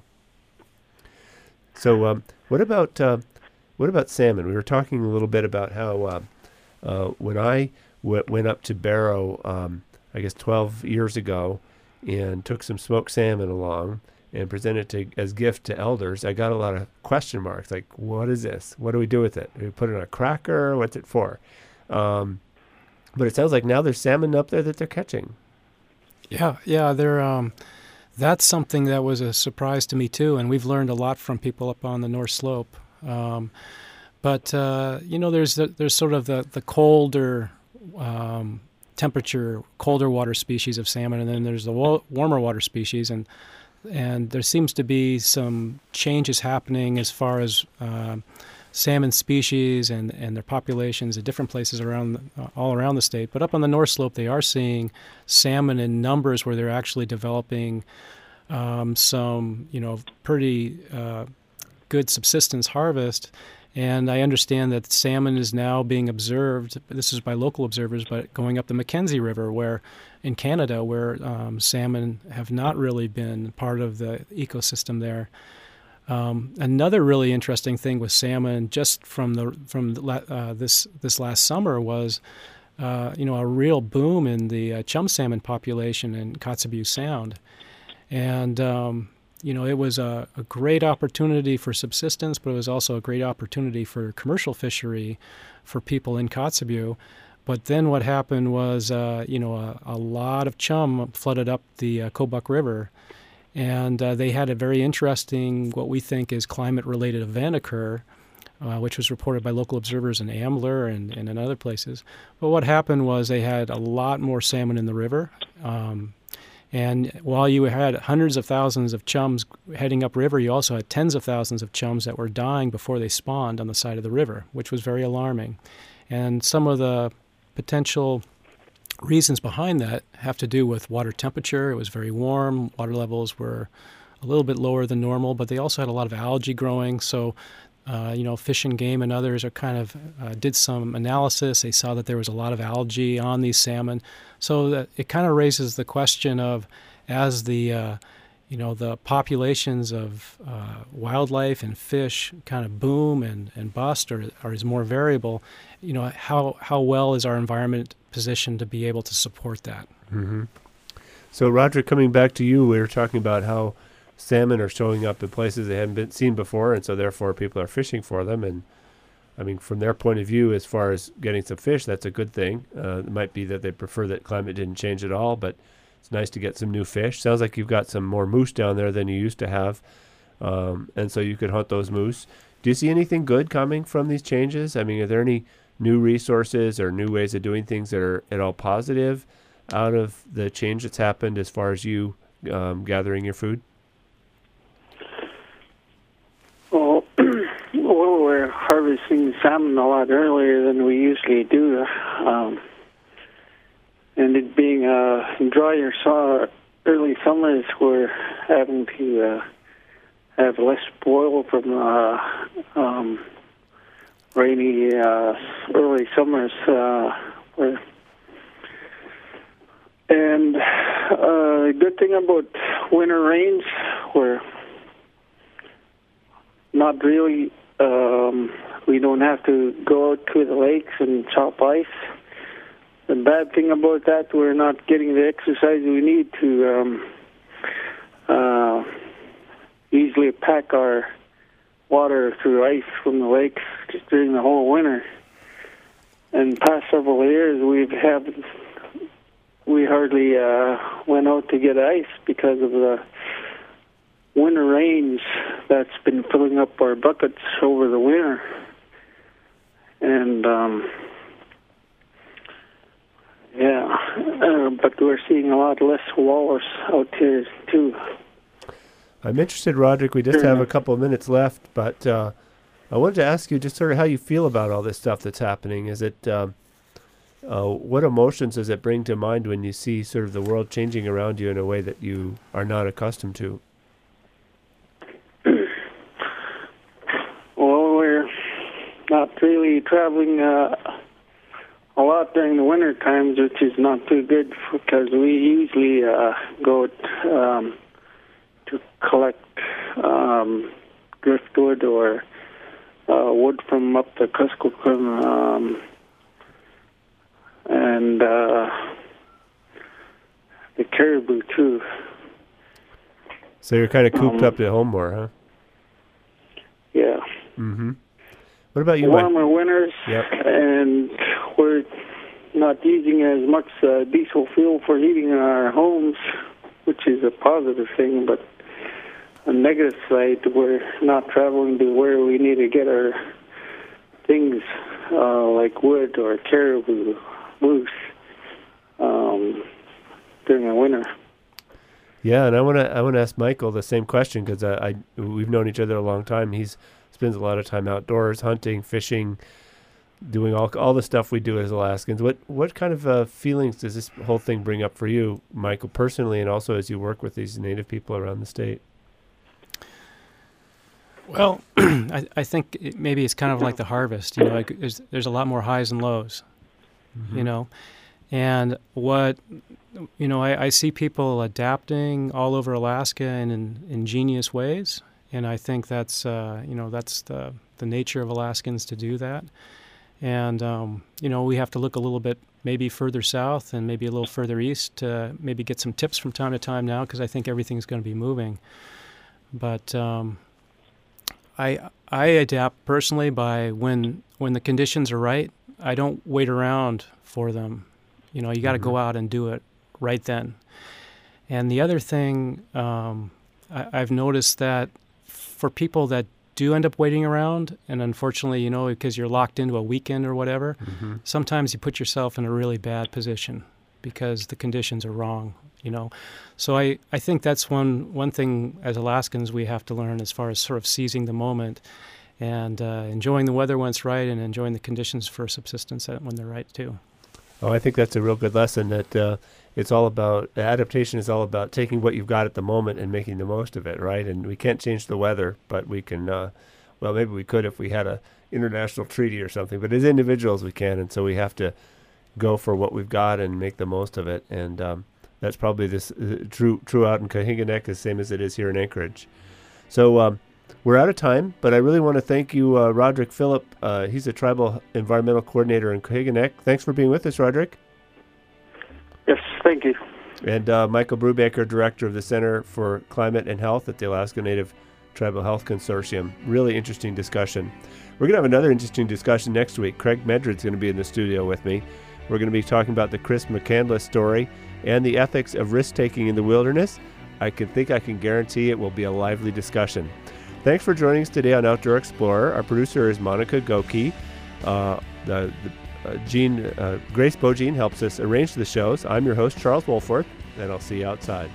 So um, what about uh, what about salmon? We were talking a little bit about how uh, uh, when I w- went up to Barrow, um, I guess twelve years ago, and took some smoked salmon along and presented to as gift to elders, I got a lot of question marks, like, what is this? What do we do with it? Do we put it on a cracker? What's it for? Um, but it sounds like now there's salmon up there that they're catching. Yeah, yeah, they're um, that's something that was a surprise to me too, and we've learned a lot from people up on the North Slope. Um, but uh, you know, there's the, there's sort of the the colder um, temperature, colder water species of salmon, and then there's the wa- warmer water species, and and there seems to be some changes happening as far as uh, salmon species and, and their populations at different places around uh, all around the state. But up on the North Slope, they are seeing salmon in numbers where they're actually developing um, some, you know, pretty uh, good subsistence harvest. And I understand that salmon is now being observed, this is by local observers, but going up the Mackenzie River, where in Canada, where um, salmon have not really been part of the ecosystem there. Um, another really interesting thing with salmon, just from the from the, uh, this this last summer, was uh, you know a real boom in the uh, chum salmon population in Kotzebue Sound, and um, you know it was a, a great opportunity for subsistence, but it was also a great opportunity for commercial fishery for people in Kotzebue. But then what happened was, uh, you know, a, a lot of chum flooded up the uh, Kobuk River, and uh, they had a very interesting, what we think is climate-related event occur, uh, which was reported by local observers in Ambler and, and in other places. But what happened was they had a lot more salmon in the river, um, and while you had hundreds of thousands of chums heading upriver, you also had tens of thousands of chums that were dying before they spawned on the side of the river, which was very alarming. And some of the potential reasons behind that have to do with water temperature. It was very warm. Water levels were a little bit lower than normal, but they also had a lot of algae growing. So, uh, you know, Fish and Game and others are kind of uh, did some analysis. They saw that there was a lot of algae on these salmon. So that it kind of raises the question of, as the uh, you know, the populations of uh, wildlife and fish kind of boom and, and bust or, or is more variable, you know, how how well is our environment positioned to be able to support that? Mm-hmm. So, Roger, coming back to you, we were talking about how salmon are showing up in places they hadn't been seen before, and so therefore people are fishing for them. And, I mean, from their point of view, as far as getting some fish, that's a good thing. Uh, it might be that they prefer that climate didn't change at all, but it's nice to get some new fish. Sounds like you've got some more moose down there than you used to have, um, and so you could hunt those moose. Do you see anything good coming from these changes? I mean, are there any new resources or new ways of doing things that are at all positive out of the change that's happened as far as you um, gathering your food? Well, well, we're harvesting salmon a lot earlier than we usually do. Um, and it being a drier so early summers, we're having to uh, have less boil from uh, um, rainy uh, early summers. Uh, where and uh, the good thing about winter rains, we're not really, um, we don't have to go out to the lakes and chop ice. The bad thing about that, we're not getting the exercise we need to um, uh, easily pack our water through ice from the lakes just during the whole winter. And past several years, we've haven't, we hardly uh, went out to get ice because of the winter rains that's been filling up our buckets over the winter. And, um, yeah, uh, but we're seeing a lot less walrus out here, too. I'm interested, Roderick. We just Sure. have a couple of minutes left, but uh, I wanted to ask you just sort of how you feel about all this stuff that's happening. Is it, um, uh, what emotions does it bring to mind when you see sort of the world changing around you in a way that you are not accustomed to? Well, we're not really traveling uh, a lot during the winter times, which is not too good because we usually uh, go um, to collect um, driftwood or uh, wood from up the Kuskokwim, um, and uh, the caribou too. So you're kind of cooped Um, up at home more, huh? Yeah. Mm-hmm. What about you, Mike? Warmer winters, Yep. and we're not using as much uh, diesel fuel for heating our homes, which is a positive thing, but on the negative side, we're not traveling to where we need to get our things uh, like wood or caribou, moose um, during the winter. Yeah, and I want to I want to ask Michael the same question because I, I we've known each other a long time. He's spends a lot of time outdoors, hunting, fishing, doing all all the stuff we do as Alaskans. What what kind of uh, feelings does this whole thing bring up for you, Michael, personally, and also as you work with these Native people around the state? Well, I, I think it, maybe it's kind of like the harvest. You know, like there's, there's a lot more highs and lows. Mm-hmm. You know, and what you know, I, I see people adapting all over Alaska in, in ingenious ways. And I think that's, uh, you know, that's the, the nature of Alaskans to do that. And, um, you know, we have to look a little bit maybe further south and maybe a little further east to maybe get some tips from time to time now because I think everything's going to be moving. But um, I I adapt personally by when when the conditions are right, I don't wait around for them. You know, you got to Mm-hmm. go out and do it right then. And the other thing, um, I, I've noticed that for people that do end up waiting around, and unfortunately, you know, because you're locked into a weekend or whatever, Mm-hmm. sometimes you put yourself in a really bad position because the conditions are wrong, you know. So I, I think that's one, one thing as Alaskans we have to learn as far as sort of seizing the moment and uh, enjoying the weather when it's right and enjoying the conditions for subsistence when they're right too. Oh, I think that's a real good lesson that uh, it's all about, adaptation is all about taking what you've got at the moment and making the most of it, right? And we can't change the weather, but we can, uh, well, maybe we could if we had a international treaty or something, but as individuals we can, and so we have to go for what we've got and make the most of it. And um, that's probably this uh, true true out in Kahinganek, the same as it is here in Anchorage. So um, we're out of time, but I really want to thank you, uh, Roderick Phillip. Uh, he's a tribal environmental coordinator in Kahinganek. Thanks for being with us, Roderick. Yes, thank you. And uh, Michael Brubaker, director of the Center for Climate and Health at the Alaska Native Tribal Health Consortium. Really interesting discussion. We're going to have another interesting discussion next week. Craig Medred's going to be in the studio with me. We're going to be talking about the Chris McCandless story and the ethics of risk-taking in the wilderness. I can think I can guarantee it will be a lively discussion. Thanks for joining us today on Outdoor Explorer. Our producer is Monica Goki. Uh, the, the uh, Jean, uh, Grace Bogine helps us arrange the shows. I'm your host, Charles Wolforth, and I'll see you outside.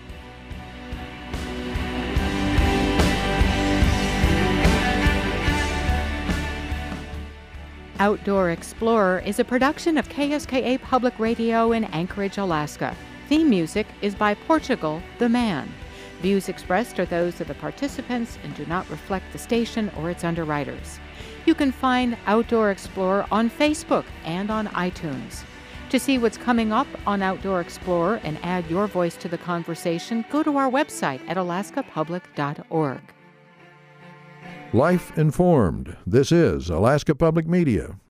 Outdoor Explorer is a production of K S K A Public Radio in Anchorage, Alaska. Theme music is by Portugal the Man. Views expressed are those of the participants and do not reflect the station or its underwriters. You can find Outdoor Explorer on Facebook and on iTunes. To see what's coming up on Outdoor Explorer and add your voice to the conversation, go to our website at alaska public dot org. Life Informed. This is Alaska Public Media.